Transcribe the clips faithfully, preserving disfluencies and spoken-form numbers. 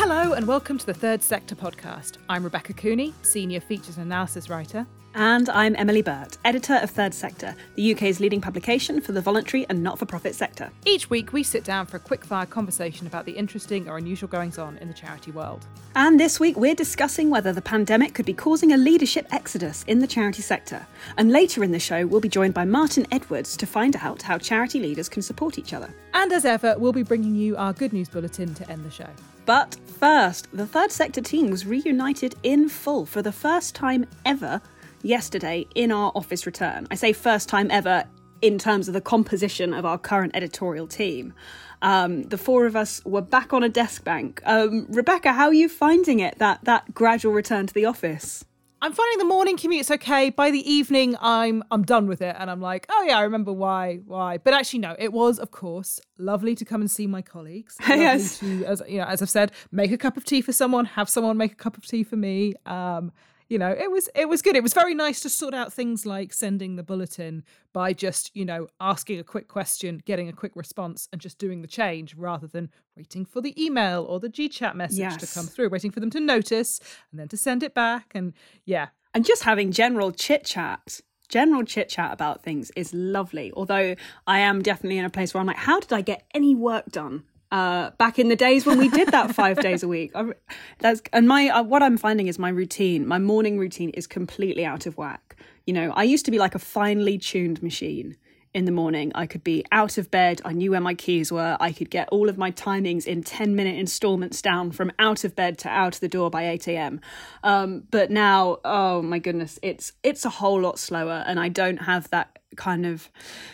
Hello and welcome to the Third Sector podcast. I'm Rebecca Cooney, Senior Features and Analysis Writer. And I'm Emily Burt, Editor of Third Sector, the U K's leading publication for the voluntary and not-for-profit sector. Each week we sit down for a quick-fire conversation about the interesting or unusual goings-on in the charity world. And this week we're discussing whether the pandemic could be causing a leadership exodus in the charity sector. And later in the show we'll be joined by Martin Edwards to find out how charity leaders can support each other. And as ever, we'll be bringing you our good news bulletin to end the show. But first, the Third Sector team was reunited in full for the first time ever yesterday in our office return. I say first time ever in terms of the composition of our current editorial team. Um, the four of us were back on a desk bank. Um, Rebecca, how are you finding it, that that gradual return to the office? I'm finding the morning commute's okay. By the evening, I'm I'm done with it. And I'm like, oh yeah, I remember why, why. But actually, no, it was, of course, lovely to come and see my colleagues. Yes. Lovely to, as, you know, as I've said, make a cup of tea for someone, have someone make a cup of tea for me. Um, you know, it was it was good. It was very nice to sort out things like sending the bulletin by just, you know, asking a quick question, getting a quick response and just doing the change rather than waiting for the email or the G chat message yes. to come through, waiting for them to notice and then to send it back. And yeah. And just having general chit-chat. General chit-chat about things is lovely. Although I am definitely in a place where I'm like, how did I get any work done? Uh, back in the days when we did that five days a week. I, that's and my uh, what I'm finding is my routine, my morning routine is completely out of whack. You know, I used to be like a finely tuned machine in the morning. I could be out of bed. I knew where my keys were. I could get all of my timings in ten minute installments down from out of bed to out the door by eight a.m. Um, but now, oh my goodness, it's it's a whole lot slower, and I don't have that kind of,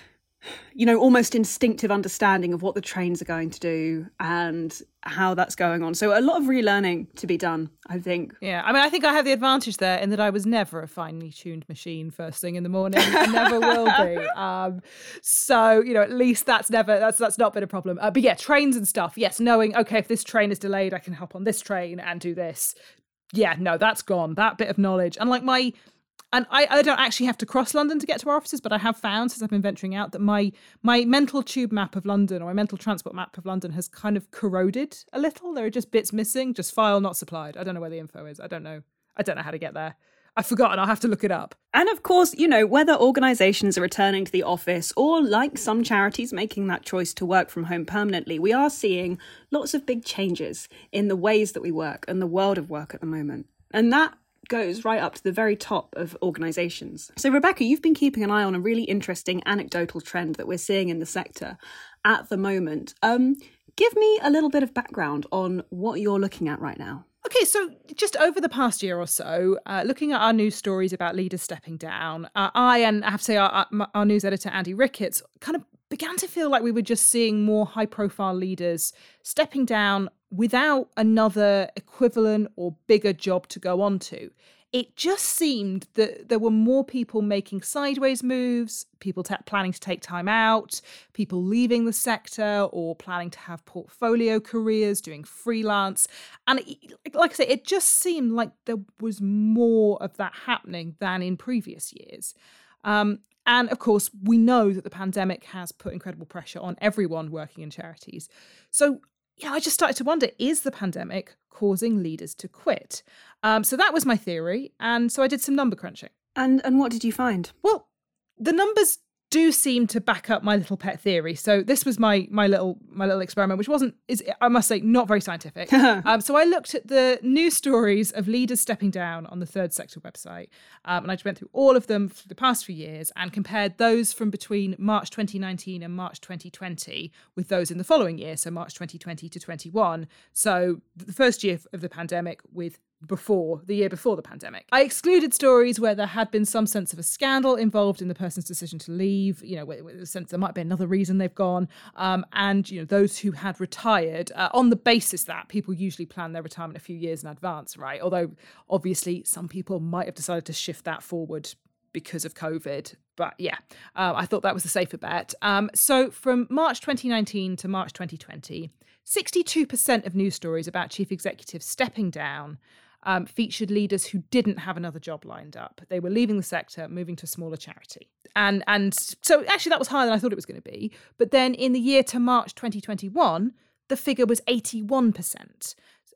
you know, almost instinctive understanding of what the trains are going to do and how that's going on. So a lot of relearning to be done, I think. Yeah, I mean, I think I have the advantage there in that I was never a finely tuned machine first thing in the morning. I never will be. Um, so, you know, at least that's never, that's that's not been a problem. Uh, but yeah, trains and stuff. Yes, knowing, okay, if this train is delayed, I can hop on this train and do this. Yeah, no, that's gone. That bit of knowledge. And like my... And I, I don't actually have to cross London to get to our offices, but I have found since I've been venturing out that my my mental tube map of London or my mental transport map of London has kind of corroded a little. There are just bits missing, just file not supplied. I don't know where the info is. I don't know. I don't know how to get there. I've forgotten. I'll have to look it up. And of course, you know, whether organisations are returning to the office or like some charities making that choice to work from home permanently, we are seeing lots of big changes in the ways that we work and the world of work at the moment. And that goes right up to the very top of organisations. So Rebecca, you've been keeping an eye on a really interesting anecdotal trend that we're seeing in the sector at the moment. Um, give me a little bit of background on what you're looking at right now. Okay, so just over the past year or so, uh, looking at our news stories about leaders stepping down, uh, I and I have to say our, our news editor, Andy Ricketts, kind of began to feel like we were just seeing more high-profile leaders stepping down without another equivalent or bigger job to go on to. It just seemed that there were more people making sideways moves, people ta- planning to take time out, people leaving the sector or planning to have portfolio careers, doing freelance. And it, like I say, it just seemed like there was more of that happening than in previous years. Um, and of course, we know that the pandemic has put incredible pressure on everyone working in charities. So yeah, I just started to wonder, is the pandemic causing leaders to quit? Um, so that was my theory. And so I did some number crunching. And and what did you find? Well, the numbers do seem to back up my little pet theory. So this was my my little my little experiment, which wasn't, is I must say, not very scientific. um, so I looked at the news stories of leaders stepping down on the Third Sector website. Um, and I just went through all of them for the past few years and compared those from between March twenty nineteen and March twenty twenty with those in the following year. So March twenty twenty to twenty-one. So the first year of the pandemic with before, the year before the pandemic. I excluded stories where there had been some sense of a scandal involved in the person's decision to leave, you know, with, with a sense there might be another reason they've gone, um, and, you know, those who had retired uh, on the basis that people usually plan their retirement a few years in advance, right? Although, obviously, some people might have decided to shift that forward because of COVID. But yeah, uh, I thought that was a safer bet. Um, so from March twenty nineteen to March twenty twenty, sixty-two percent of news stories about chief executives stepping down Um, featured leaders who didn't have another job lined up. They were leaving the sector, moving to a smaller charity. And and so actually that was higher than I thought it was going to be. But then in the year to March twenty twenty-one, the figure was eighty-one percent.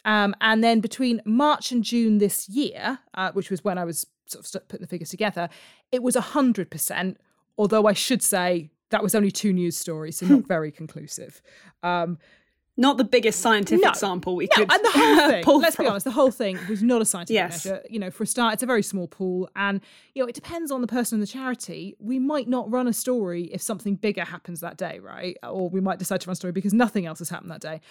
Um, and then between March and June this year, uh, which was when I was sort of putting the figures together, it was one hundred percent, although I should say that was only two news stories, so not very conclusive. Um, Not the biggest scientific no, sample we no, could and the whole thing, pull let's from. be honest, the whole thing was not a scientific Yes. measure. You know, for a start, it's a very small pool, and you know, it depends on the person in the charity. We might not run a story if something bigger happens that day, right? Or we might decide to run a story because nothing else has happened that day.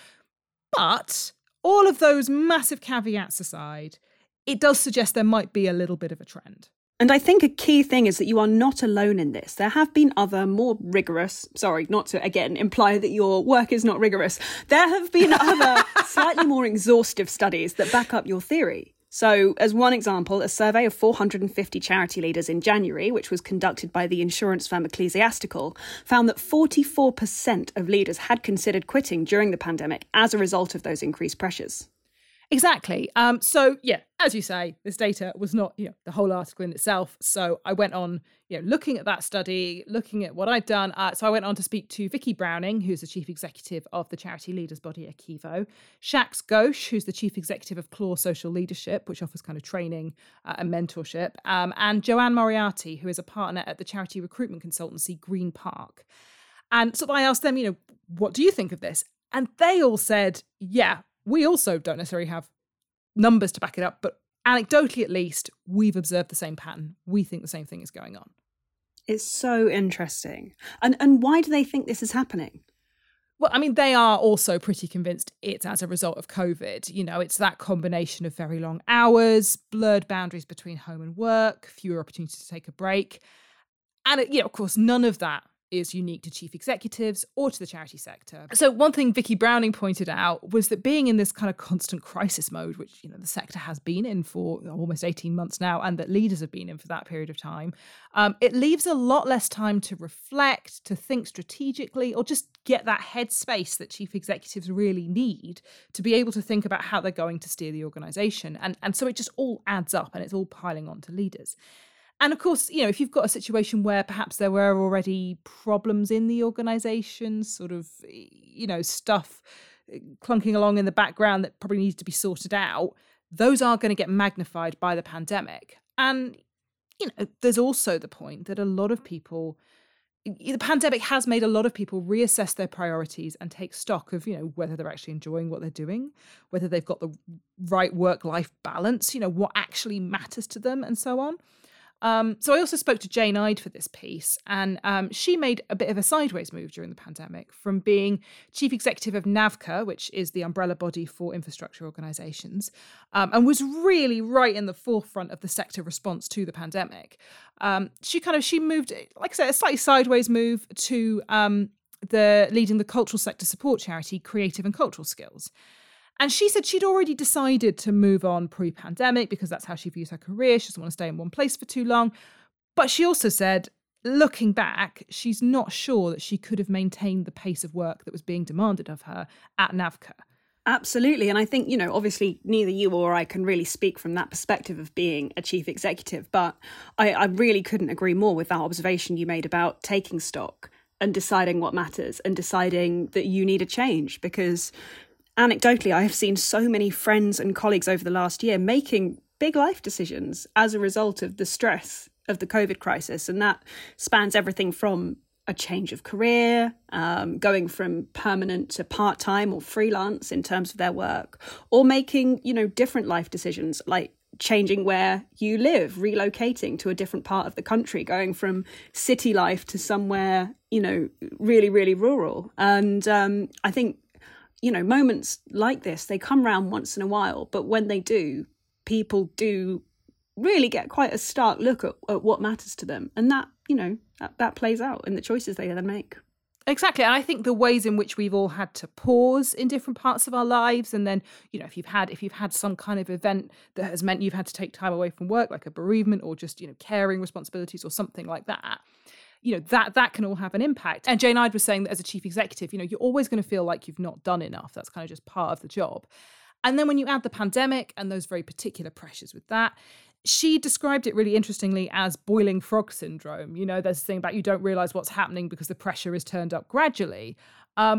But all of those massive caveats aside, it does suggest there might be a little bit of a trend. And I think a key thing is that you are not alone in this. There have been other more rigorous, sorry, not to, again, imply that your work is not rigorous. There have been other slightly more exhaustive studies that back up your theory. So, as one example, a survey of four hundred fifty charity leaders in January, which was conducted by the insurance firm Ecclesiastical, found that forty-four percent of leaders had considered quitting during the pandemic as a result of those increased pressures. Exactly. Um, so, yeah, as you say, this data was not, you know, the whole article in itself. So I went on, you know, looking at that study, looking at what I'd done. Uh, so I went on to speak to Vicky Browning, who's the chief executive of the charity leaders body Akivo, Shax Ghosh, who's the chief executive of Claw Social Leadership, which offers kind of training uh, and mentorship, um, and Joanne Moriarty, who is a partner at the charity recruitment consultancy Green Park. And so I asked them, you know, what do you think of this? And they all said, yeah, we also don't necessarily have numbers to back it up, but anecdotally at least, we've observed the same pattern. We think the same thing is going on. It's so interesting. And and why do they think this is happening? Well, I mean, they are also pretty convinced it's as a result of COVID. You know, it's that combination of very long hours, blurred boundaries between home and work, fewer opportunities to take a break. And, you know, of course, none of that is unique to chief executives or to the charity sector. So one thing Vicky Browning pointed out was that being in this kind of constant crisis mode, which, you know, the sector has been in for almost eighteen months now, and that leaders have been in for that period of time, um, it leaves a lot less time to reflect, to think strategically, or just get that headspace that chief executives really need to be able to think about how they're going to steer the organisation. And, and so it just all adds up and it's all piling on to leaders. And of course, you know, if you've got a situation where perhaps there were already problems in the organisation, sort of, you know, stuff clunking along in the background that probably needs to be sorted out, those are going to get magnified by the pandemic. And, you know, there's also the point that a lot of people, the pandemic has made a lot of people reassess their priorities and take stock of, you know, whether they're actually enjoying what they're doing, whether they've got the right work-life balance, you know, what actually matters to them and so on. Um, so I also spoke to Jane Ide for this piece, and um, she made a bit of a sideways move during the pandemic from being chief executive of NAVCA, which is the umbrella body for infrastructure organisations, um, and was really right in the forefront of the sector response to the pandemic. Um, she kind of, she moved, like I said, a slightly sideways move to um, the leading the cultural sector support charity, Creative and Cultural Skills. And she said she'd already decided to move on pre-pandemic because that's how she views her career. She doesn't want to stay in one place for too long. But she also said, looking back, she's not sure that she could have maintained the pace of work that was being demanded of her at NAVCA. Absolutely. And I think, you know, obviously neither you or I can really speak from that perspective of being a chief executive. But I, I really couldn't agree more with that observation you made about taking stock and deciding what matters and deciding that you need a change, because anecdotally, I have seen so many friends and colleagues over the last year making big life decisions as a result of the stress of the COVID crisis. And that spans everything from a change of career, um, going from permanent to part-time or freelance in terms of their work, or making, you know, different life decisions like changing where you live, relocating to a different part of the country, going from city life to somewhere, you know, really, really rural. And um, I think, you know, moments like this, they come around once in a while, but when they do, people do really get quite a stark look at, at what matters to them. And that, you know, that, that plays out in the choices they then make. Exactly. And I think the ways in which we've all had to pause in different parts of our lives, and then, you know, if you've had if you've had some kind of event that has meant you've had to take time away from work, like a bereavement or just, you know, caring responsibilities or something like that, you know, that that can all have an impact. And Jane Ide was saying that as a chief executive, you know, you're always going to feel like you've not done enough. That's kind of just part of the job. And then when you add the pandemic and those very particular pressures with that, she described it really interestingly as boiling frog syndrome. You know, there's this thing about you don't realise what's happening because the pressure is turned up gradually. Um,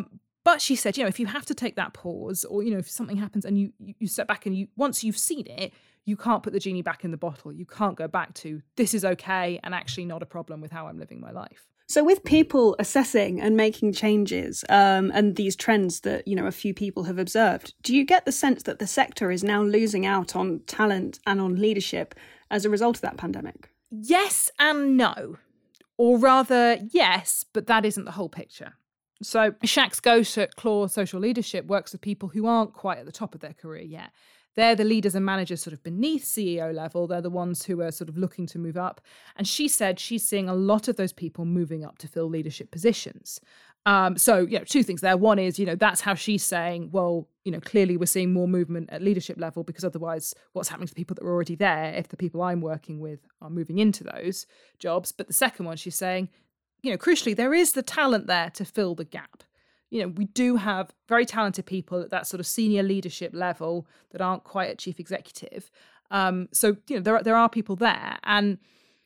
But she said, you know, if you have to take that pause, or, you know, if something happens and you you step back and you once you've seen it, you can't put the genie back in the bottle. You can't go back to this is okay and actually not a problem with how I'm living my life. So with people assessing and making changes um, and these trends that, you know, a few people have observed, do you get the sense that the sector is now losing out on talent and on leadership as a result of that pandemic? Yes and no. Or rather, yes, but that isn't the whole picture. So Shax Ghosh at Claw Social Leadership works with people who aren't quite at the top of their career yet. They're the leaders and managers sort of beneath C E O level. They're the ones who are sort of looking to move up. And she said she's seeing a lot of those people moving up to fill leadership positions. Um, so, you know, two things there. One is, you know, that's how she's saying, well, you know, clearly we're seeing more movement at leadership level, because otherwise what's happening to the people that are already there if the people I'm working with are moving into those jobs. But the second one, she's saying, you know, crucially, there is the talent there to fill the gap. You know, we do have very talented people at that sort of senior leadership level that aren't quite at chief executive. Um, so, you know, there are, there are people there. And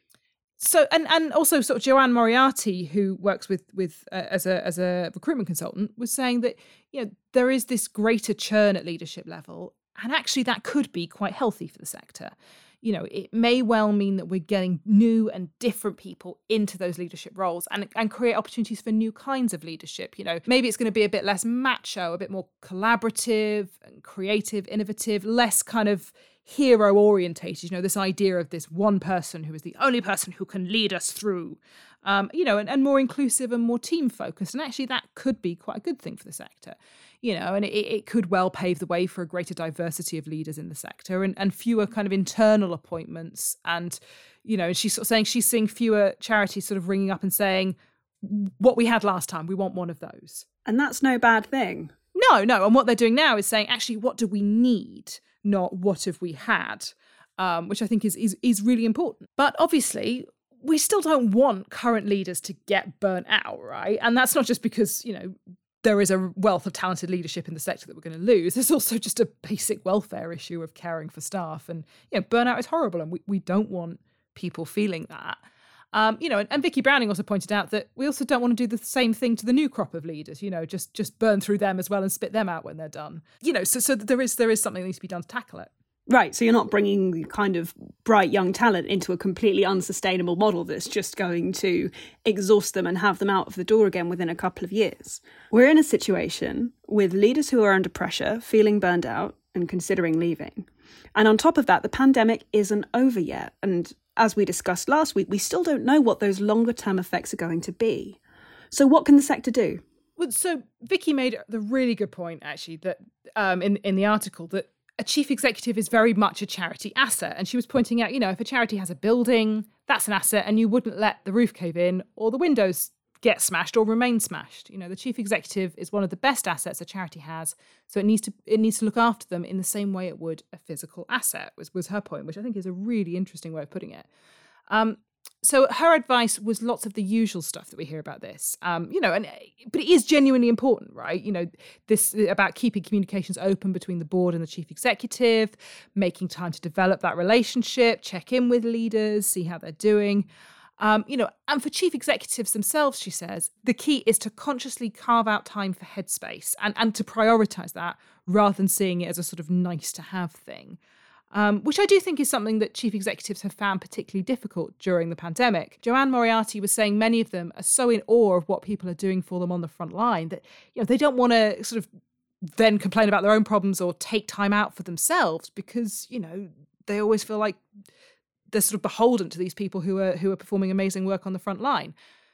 so, and and also sort of Joanne Moriarty, who works with with uh, as a as a recruitment consultant, was saying that, you know, there is this greater churn at leadership level. And actually that could be quite healthy for the sector. You know, it may well mean that we're getting new and different people into those leadership roles and, and create opportunities for new kinds of leadership. You know, maybe it's going to be a bit less macho, a bit more collaborative and creative, innovative, less kind of hero orientated. You know, this idea of this one person who is the only person who can lead us through, um, you know, and, and more inclusive and more team focused. And actually that could be quite a good thing for the sector. You know, and it, it could well pave the way for a greater diversity of leaders in the sector and, and fewer kind of internal appointments. And, you know, she's sort of saying she's seeing fewer charities sort of ringing up and saying, what we had last time, we want one of those. And that's no bad thing. No, no. And what they're doing now is saying, actually, what do we need? Not what have we had, um, which I think is, is is really important. But obviously, we still don't want current leaders to get burnt out, right? And that's not just because, you know, there is a wealth of talented leadership in the sector that we're going to lose. There's also just a basic welfare issue of caring for staff. And, you know, burnout is horrible and we, we don't want people feeling that. Um, you know, and, and Vicky Browning also pointed out that we also don't want to do the same thing to the new crop of leaders, you know, just just burn through them as well and spit them out when they're done. You know, so so there is there is something that needs to be done to tackle it. Right, so you're not bringing kind of bright young talent into a completely unsustainable model that's just going to exhaust them and have them out of the door again within a couple of years. We're in a situation with leaders who are under pressure, feeling burned out and considering leaving. And on top of that, the pandemic isn't over yet. And as we discussed last week, we still don't know what those longer term effects are going to be. So what can the sector do? Well, so Vicky made the really good point, actually, that um, in, in the article, that a chief executive is very much a charity asset. And she was pointing out, you know, if a charity has a building, that's an asset, and you wouldn't let the roof cave in or the windows get smashed or remain smashed. You know, the chief executive is one of the best assets a charity has. So it needs to it needs to look after them in the same way it would a physical asset, was, was her point, which I think is a really interesting way of putting it. Um, So her advice was lots of the usual stuff that we hear about this, um, you know, and but it is genuinely important, right? You know, this about keeping communications open between the board and the chief executive, making time to develop that relationship, check in with leaders, see how they're doing. Um, you know, and for chief executives themselves, she says, the key is to consciously carve out time for headspace and, and to prioritise that rather than seeing it as a sort of nice to have thing. Um, which I do think is something that chief executives have found particularly difficult during the pandemic. Joanne Moriarty was saying many of them are so in awe of what people are doing for them on the front line that, you know, they don't want to sort of then complain about their own problems or take time out for themselves because, you know, they always feel like they're sort of beholden to these people who are who are performing amazing work on the front line.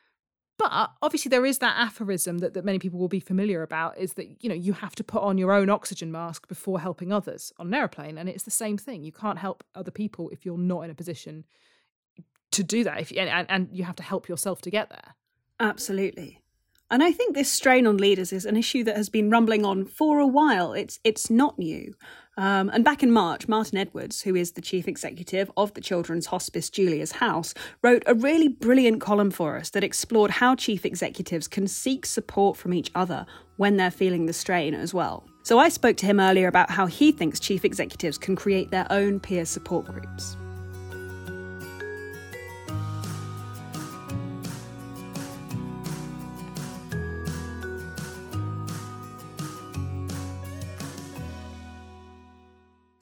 But obviously there is that aphorism that, that many people will be familiar about is that, you know, you have to put on your own oxygen mask before helping others on an airplane. And it's the same thing. You can't help other people if you're not in a position to do that. If you, and, and you have to help yourself to get there. Absolutely. And I think this strain on leaders is an issue that has been rumbling on for a while. It's it's not new. Um, and back in March, Martin Edwards, who is the chief executive of the children's hospice Julia's House, wrote a really brilliant column for us that explored how chief executives can seek support from each other when they're feeling the strain as well. So I spoke to him earlier about how he thinks chief executives can create their own peer support groups.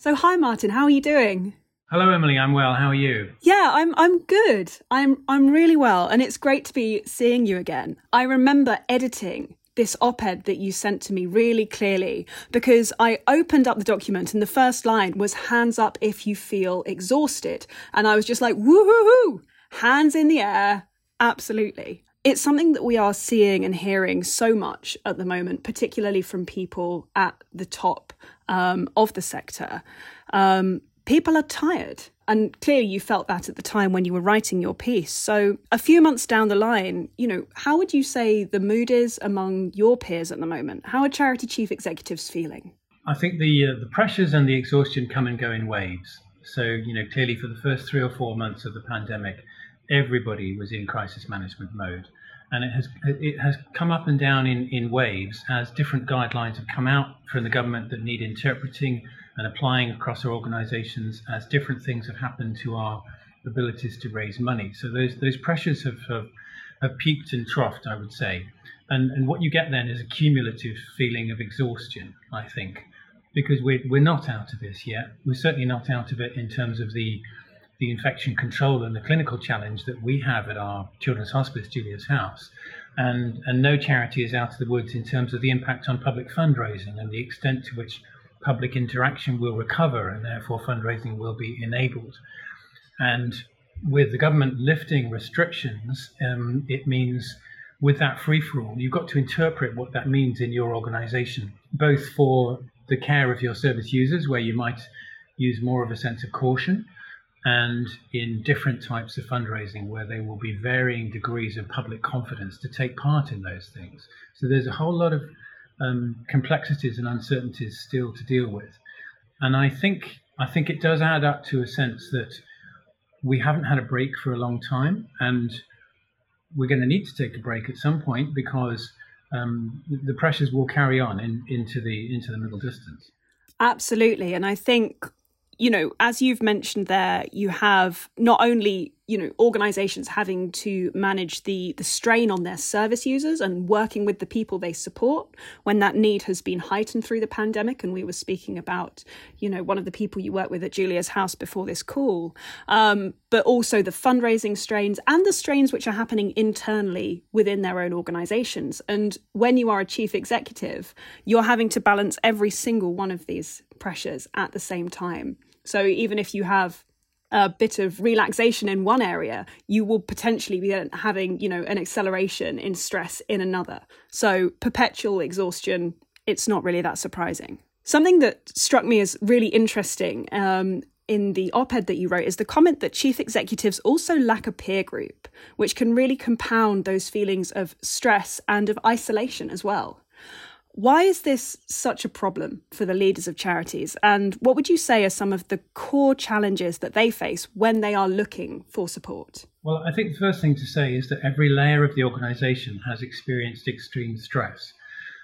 So hi, Martin, how are you doing? Hello, Emily. I'm well. How are you? Yeah, I'm I'm good. I'm I'm really well, and it's great to be seeing you again. I remember editing this op-ed that you sent to me really clearly because I opened up the document and the first line was hands up if you feel exhausted. And I was just like, woo-hoo-hoo, hands in the air. Absolutely. It's something that we are seeing and hearing so much at the moment, particularly from people at the top um, of the sector. Um, people are tired. And clearly you felt that at the time when you were writing your piece. So a few months down the line, you know, how would you say the mood is among your peers at the moment? How are charity chief executives feeling? I think the uh, the pressures and the exhaustion come and go in waves. So, you know, clearly for the first three or four months of the pandemic, everybody was in crisis management mode. And it has it has come up and down in, in waves as different guidelines have come out from the government that need interpreting and applying across our organisations as different things have happened to our abilities to raise money. So those those pressures have, have, have peaked and troughed, I would say. And and what you get then is a cumulative feeling of exhaustion, I think, because we're, we're not out of this yet. We're certainly not out of it in terms of the the infection control and the clinical challenge that we have at our Children's Hospice, Julia's House. And, and no charity is out of the woods in terms of the impact on public fundraising and the extent to which public interaction will recover and therefore fundraising will be enabled. And with the government lifting restrictions, um, it means with that free-for-all, you've got to interpret what that means in your organisation, both for the care of your service users, where you might use more of a sense of caution, and in different types of fundraising where there will be varying degrees of public confidence to take part in those things. So there's a whole lot of um, complexities and uncertainties still to deal with. And I think I think it does add up to a sense that we haven't had a break for a long time, and we're going to need to take a break at some point because um, the pressures will carry on in, into the into the middle distance. Absolutely. And I think, you know, as you've mentioned there, you have not only, you know, organisations having to manage the the strain on their service users and working with the people they support when that need has been heightened through the pandemic. And we were speaking about, you know, one of the people you work with at Julia's House before this call, um, but also the fundraising strains and the strains which are happening internally within their own organisations. And when you are a chief executive, you're having to balance every single one of these pressures at the same time. So even if you have a bit of relaxation in one area, you will potentially be having, you know, an acceleration in stress in another. So perpetual exhaustion, it's not really that surprising. Something that struck me as really interesting um, in the op-ed that you wrote is the comment that chief executives also lack a peer group, which can really compound those feelings of stress and of isolation as well. Why is this such a problem for the leaders of charities? And what would you say are some of the core challenges that they face when they are looking for support? Well, I think the first thing to say is that every layer of the organisation has experienced extreme stress.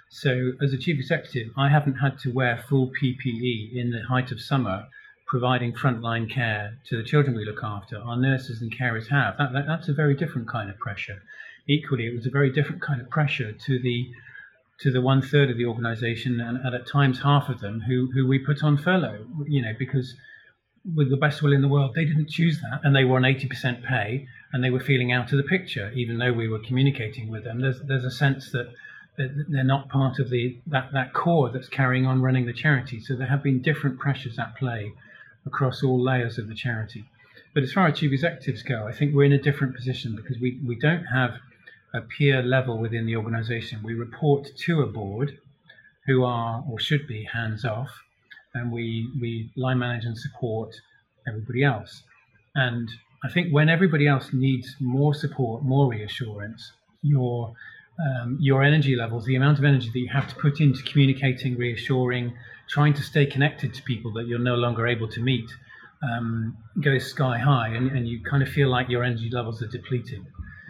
So as a chief executive, I haven't had to wear full P P E in the height of summer, providing frontline care to the children we look after. Our nurses and carers have. That, that, that's a very different kind of pressure. Equally, it was a very different kind of pressure to the to the one third of the organisation, and, and at times half of them, who who we put on furlough, you know, because with the best will in the world, they didn't choose that, and they were on eighty percent pay, and they were feeling out of the picture, even though we were communicating with them. There's there's a sense that they're not part of the that, that core that's carrying on running the charity. So there have been different pressures at play across all layers of the charity. But as far as chief executives go, I think we're in a different position because we, we don't have a peer level within the organisation. We report to a board who are, or should be, hands off, and we, we line manage and support everybody else. And I think when everybody else needs more support, more reassurance, your um, your energy levels, the amount of energy that you have to put into communicating, reassuring, trying to stay connected to people that you're no longer able to meet, um, goes sky high, and, and you kind of feel like your energy levels are depleting.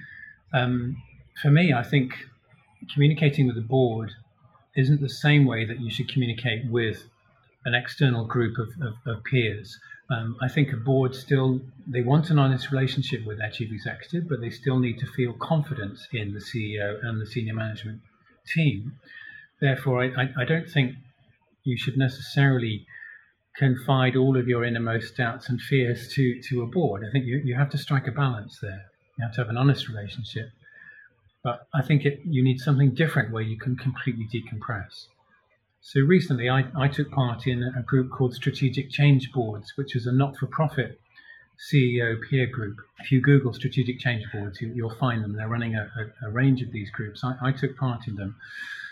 Um, for me, I think communicating with the board isn't the same way that you should communicate with an external group of, of, of peers. Um, I think a board still, they want an honest relationship with their chief executive, but they still need to feel confidence in the C E O and the senior management team. Therefore, I, I, I don't think you should necessarily confide all of your innermost doubts and fears to, to a board. I think you, you have to strike a balance there. You have to have an honest relationship. But I think it, you need something different where you can completely decompress. So recently I, I took part in a group called Strategic Change Boards, which is a not-for-profit C E O peer group. If you Google Strategic Change Boards, you, you'll find them. They're running a, a, a range of these groups. I, I took part in them.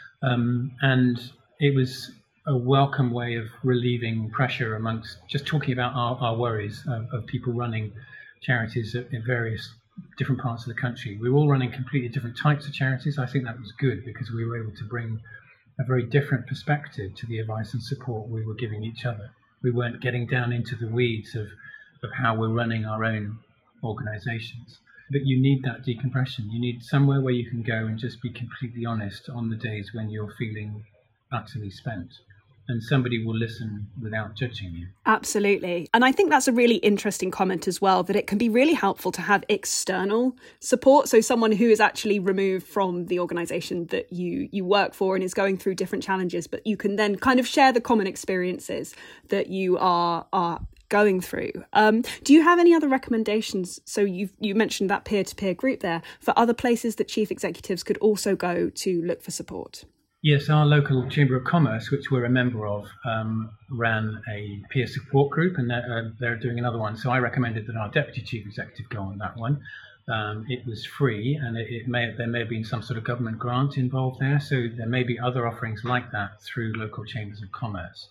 Um, and it was a welcome way of relieving pressure amongst just talking about our, our worries of, of people running charities in various different parts of the country. We were all running completely different types of charities. I think that was good because we were able to bring a very different perspective to the advice and support we were giving each other. We weren't getting down into the weeds of, of how we're running our own organizations. But you need that decompression. You need somewhere where you can go and just be completely honest on the days when you're feeling utterly spent. And somebody will listen without judging you. Absolutely. And I think that's a really interesting comment as well, that it can be really helpful to have external support. So someone who is actually removed from the organisation that you, you work for and is going through different challenges, but you can then kind of share the common experiences that you are are going through. Um, do you have any other recommendations? So you you mentioned that peer-to-peer group there, for other places that chief executives could also go to look for support? Yes, our local Chamber of Commerce, which we're a member of, um, ran a peer support group, and they're, uh, they're doing another one. So I recommended that our deputy chief executive go on that one. Um, it was free, and it, it may there may have been some sort of government grant involved there. So there may be other offerings like that through local chambers of commerce.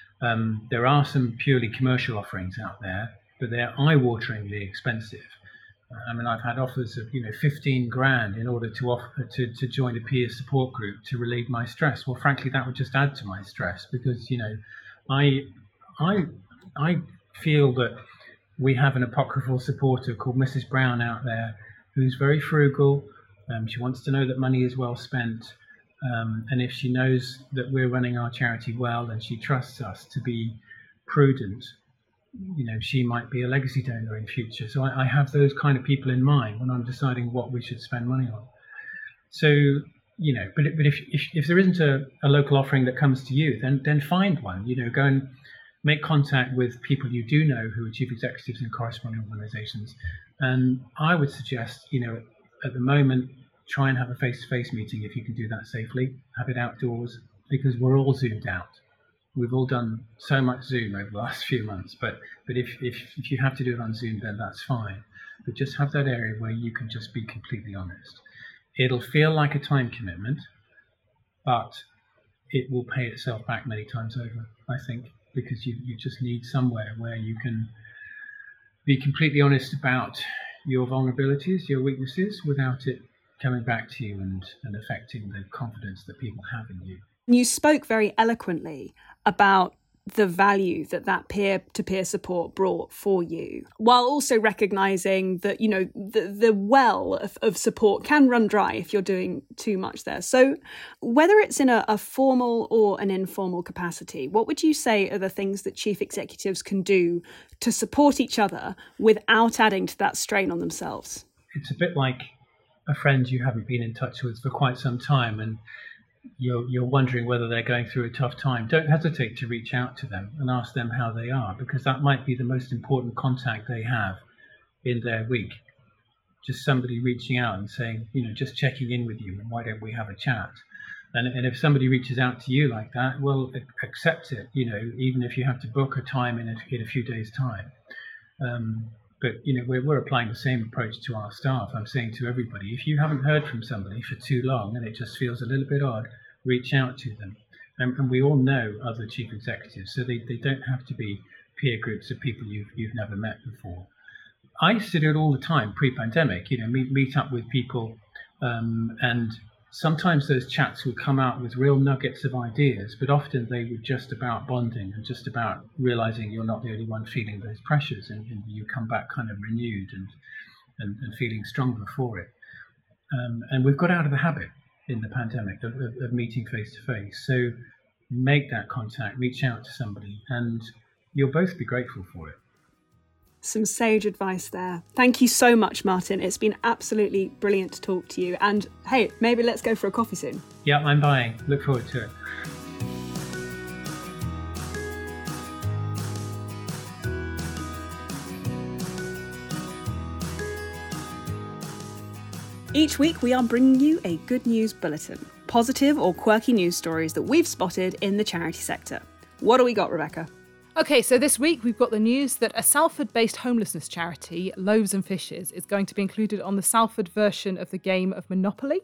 Um, there are some purely commercial offerings out there, but they're eye-wateringly expensive. I mean, I've had offers of, you know, fifteen grand in order to offer to, to join a peer support group to relieve my stress. Well, frankly, that would just add to my stress because, you know, I, I, I feel that we have an apocryphal supporter called Missus Brown out there who's very frugal. Um, she wants to know that money is well spent. Um, and if she knows that we're running our charity well and she trusts us to be prudent, you know, she might be a legacy donor in future. So I, I have those kind of people in mind when I'm deciding what we should spend money on. So, you know, but, but if, if if there isn't a, a local offering that comes to you, then then find one. You know, go and make contact with people you do know who are chief executives in corresponding organizations. And I would suggest, you know, at the moment, try and have a face-to-face meeting if you can do that safely. Have it outdoors because we're all zoomed out. We've all done so much Zoom over the last few months, but but if, if if you have to do it on Zoom, then that's fine. But just have that area where you can just be completely honest. It'll feel like a time commitment, but it will pay itself back many times over, I think, because you, you just need somewhere where you can be completely honest about your vulnerabilities, your weaknesses, without it coming back to you and, and affecting the confidence that people have in you. You spoke very eloquently about the value that that peer-to-peer support brought for you, while also recognising that, you know, the, the well of, of support can run dry if you're doing too much there. So whether it's in a, a formal or an informal capacity, what would you say are the things that chief executives can do to support each other without adding to that strain on themselves? It's a bit like a friend you haven't been in touch with for quite some time, and You're, you're wondering whether they're going through a tough time. Don't hesitate to reach out to them and ask them how they are, because that might be the most important contact they have in their week. Just somebody reaching out and saying, you know, just checking in with you, and why don't we have a chat? And, and if somebody reaches out to you like that, well, accept it, you know, even if you have to book a time in a, in a few days' time. Um, but, you know, we're, we're applying the same approach to our staff. I'm saying to everybody, if you haven't heard from somebody for too long and it just feels a little bit odd, reach out to them. And, and we all know other chief executives, so they, they don't have to be peer groups of people you've, you've never met before. I used to do it all the time pre-pandemic, you know, meet, meet up with people, um, and sometimes those chats would come out with real nuggets of ideas, but often they were just about bonding and just about realizing you're not the only one feeling those pressures, and, and you come back kind of renewed and, and, and feeling stronger for it. Um, and we've got out of the habit in the pandemic of, of, of meeting face to face. So make that contact, reach out to somebody, and you'll both be grateful for it. Some sage advice there. Thank you so much, Martin. It's been absolutely brilliant to talk to you. And hey, maybe let's go for a coffee soon. Yeah, I'm buying. Look forward to it. Each week, we are bringing you a good news bulletin, positive or quirky news stories that we've spotted in the charity sector. What do we got, Rebecca? Okay, so this week we've got the news that a Salford-based homelessness charity, Loaves and Fishes, is going to be included on the Salford version of the game of Monopoly.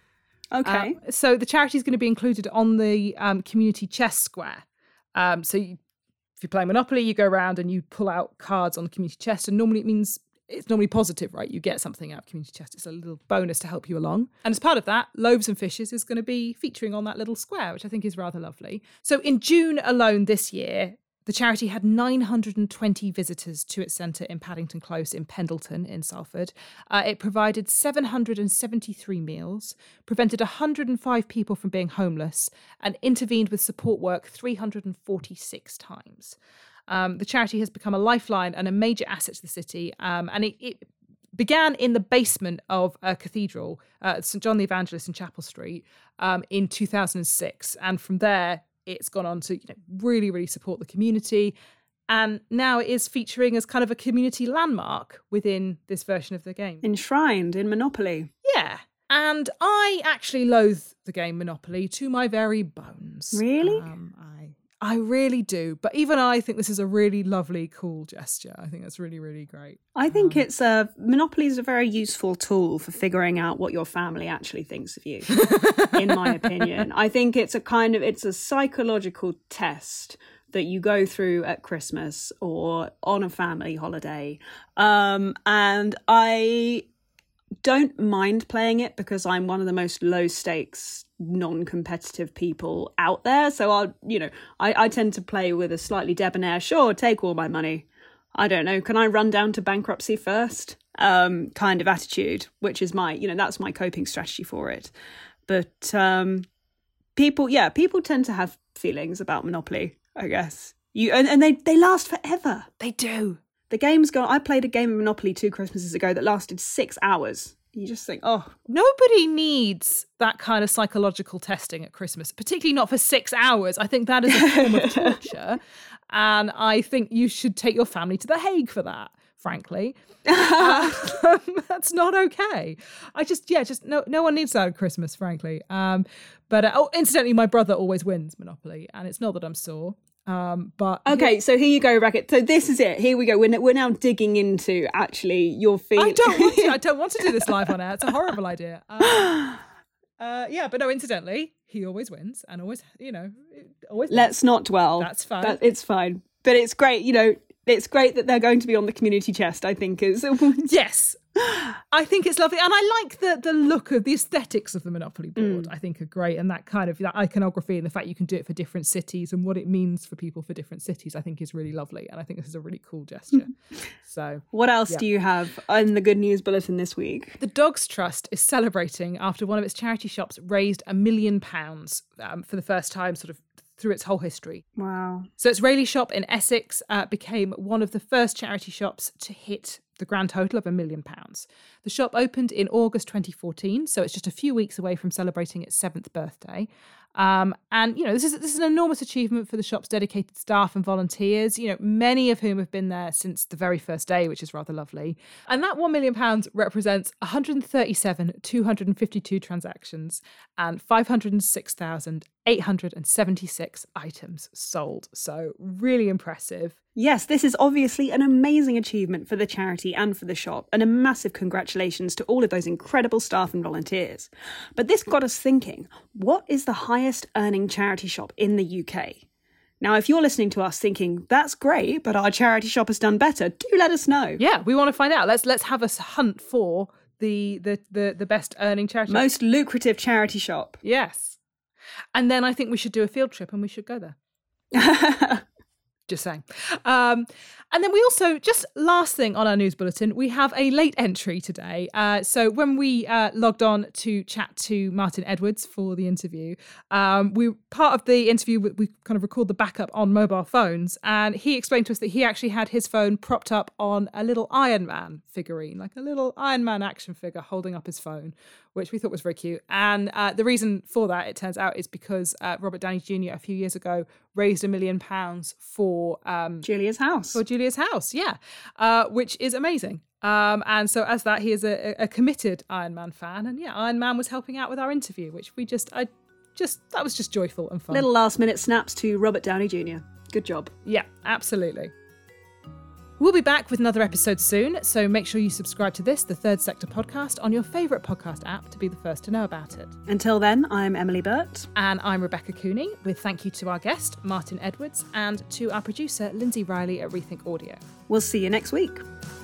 Okay. Um, so the charity is going to be included on the um, community chess square. Um, so you, if you're playing Monopoly, you go around and you pull out cards on the community chest, and normally it means it's normally positive, right? You get something out of community chest. It's a little bonus to help you along. And as part of that, Loaves and Fishes is going to be featuring on that little square, which I think is rather lovely. So in June alone this year, the charity had nine hundred twenty visitors to its centre in Paddington Close in Pendleton in Salford. Uh, it provided seven hundred seventy-three meals, prevented one hundred five people from being homeless, and intervened with support work three hundred forty-six times. Um, the charity has become a lifeline and a major asset to the city, um, and it, it began in the basement of a cathedral, uh, St John the Evangelist in Chapel Street, um, in two thousand six, and from there it's gone on to, you know, really, really support the community. And now it is featuring as kind of a community landmark within this version of the game. Enshrined in Monopoly. Yeah. And I actually loathe the game Monopoly to my very bones. Really? Um, I I really do. But even I think this is a really lovely, cool gesture. I think that's really, really great. I think um, it's a Monopoly is a very useful tool for figuring out what your family actually thinks of you. In my opinion, I think it's a kind of it's a psychological test that you go through at Christmas or on a family holiday, um, and I don't mind playing it because I'm one of the most low stakes, non-competitive people out there. So I'll, you know, I, I tend to play with a slightly debonair, sure, take all my money. I don't know, can I run down to bankruptcy first? Um, kind of attitude, which is my, you know, that's my coping strategy for it. But um, people, yeah, people tend to have feelings about Monopoly, I guess. You and, and they, they last forever. They do. The game's gone. I played a game of Monopoly two Christmases ago that lasted six hours. You just think, oh. Nobody needs that kind of psychological testing at Christmas, particularly not for six hours. I think that is a form of torture. And I think you should take your family to The Hague for that, frankly. um, that's not okay. I just, yeah, just no no one needs that at Christmas, frankly. Um, but, uh, oh, incidentally, my brother always wins Monopoly. And it's not that I'm sore. Um, but okay, yeah. So here you go, Racket. So this is it. Here we go. We're we're now digging into actually your feelings. I don't want to. I don't want to do this live on air. It's a horrible idea. Um, uh, yeah, but no. Incidentally, he always wins, and always, you know, always. Let's not dwell. That's fine. That, it's fine. But it's great. You know, it's great that they're going to be on the community chest. I think is yes. I think it's lovely, and I like the the look of the aesthetics of the Monopoly board. Mm. I think are great, and that kind of that iconography and the fact you can do it for different cities and what it means for people for different cities, I think is really lovely, and I think this is a really cool gesture. So, what else yeah. do you have in the good news bulletin this week? The Dogs Trust is celebrating after one of its charity shops raised a million pounds um, for the first time, sort of through its whole history. Wow! So its Rayleigh shop in Essex uh, became one of the first charity shops to hit the grand total of a million pounds. The shop opened in August twenty fourteen, so it's just a few weeks away from celebrating its seventh birthday. Um, and, you know, this is this is an enormous achievement for the shop's dedicated staff and volunteers, you know, many of whom have been there since the very first day, which is rather lovely. And that one million pounds represents one hundred thirty-seven thousand two hundred fifty-two transactions and five hundred six thousand eight hundred seventy-six items sold. So really impressive. Yes, this is obviously an amazing achievement for the charity and for the shop, and a massive congratulations to all of those incredible staff and volunteers. But this got us thinking, what is the highest earning charity shop in the U K? Now, if you're listening to us thinking, that's great, but our charity shop has done better, do let us know. Yeah, we want to find out. Let's let's have a hunt for the the the, the best earning charity shop. Most lucrative charity shop. Yes. And then I think we should do a field trip and we should go there. Just saying. Um, and then we also, just last thing on our news bulletin, we have a late entry today. Uh, so when we uh, logged on to chat to Martin Edwards for the interview, um, we part of the interview, we kind of record the backup on mobile phones. And he explained to us that he actually had his phone propped up on a little Iron Man figurine, like a little Iron Man action figure holding up his phone, which we thought was very cute. And uh, the reason for that, it turns out, is because uh, Robert Downey Junior a few years ago raised a million pounds for um, Julia's house. For Julia's house, yeah, uh, which is amazing. Um, and so as that, he is a, a committed Iron Man fan. And yeah, Iron Man was helping out with our interview, which we just, I just, that was just joyful and fun. Little last minute snaps to Robert Downey Junior Good job. Yeah, absolutely. We'll be back with another episode soon, so make sure you subscribe to this, the Third Sector podcast, on your favourite podcast app to be the first to know about it. Until then, I'm Emily Burt. And I'm Rebecca Cooney, with thank you to our guest, Martin Edwards, and to our producer, Lindsay Riley at Rethink Audio. We'll see you next week.